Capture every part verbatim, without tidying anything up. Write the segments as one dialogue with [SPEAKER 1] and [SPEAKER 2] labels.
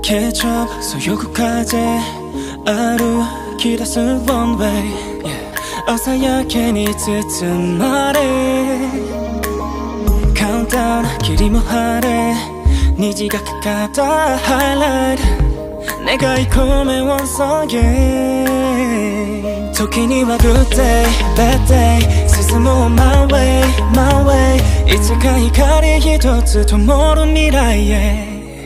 [SPEAKER 1] Catch up そよく風歩き出す one way、yeah、朝焼けに包まれカウントダウン霧も晴れ虹がかかったハイライト願い込め once again 時には good day bad day 進もう my way my way いつか光一つ灯る未来へ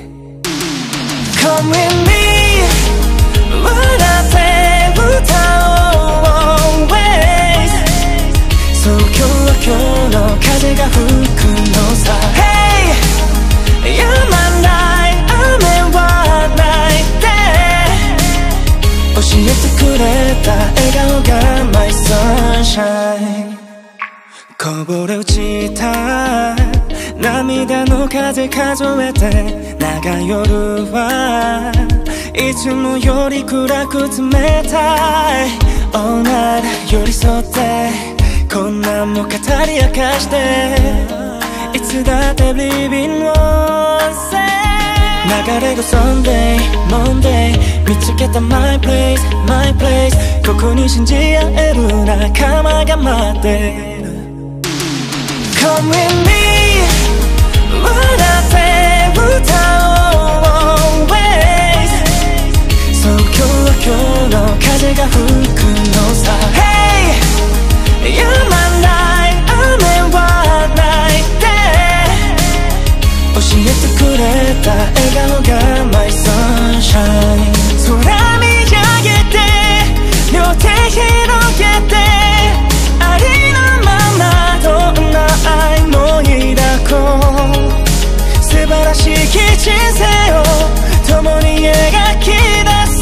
[SPEAKER 1] Come with me 笑って歌おう always そう今日は今日の風が吹くのさ Hey 止まない雨はないで教えてくれた笑顔が My sunshine こぼれ落ちた涙の風数えて長夜はいつもより暗く冷たい All night 寄り添ってこんなんも語り明かしていつだって Living one say 流れが Sunday Monday 見つけた My place My place ここに信じ合える仲間が待ってる Come with me 笑って歌おう always そう今日は今日の風が吹くのさ Hey 止まない雨はないで教えてくれた笑顔が My sunshine 空見上げて両手広げてありのままどんな愛も抱こう素晴らしき人生を共に描き出そう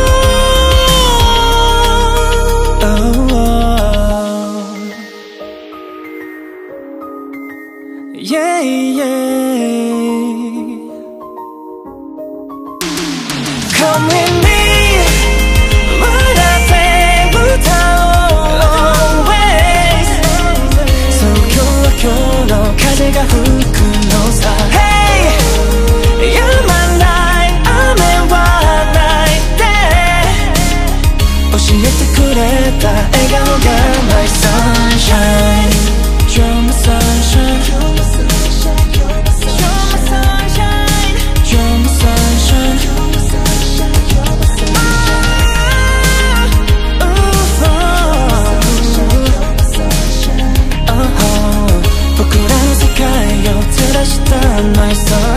[SPEAKER 1] 、oh, yeah, yeah. Come with me 笑って歌おう always そう今日は今日の風が吹くのさ Hey 止まない雨はないで教えてくれた笑顔が My sunshine You're my sunshine You're my sunshine You're my sunshine You're my sunshine You're my sunshine You're my sunshine僕らの世界を照らした My sunshine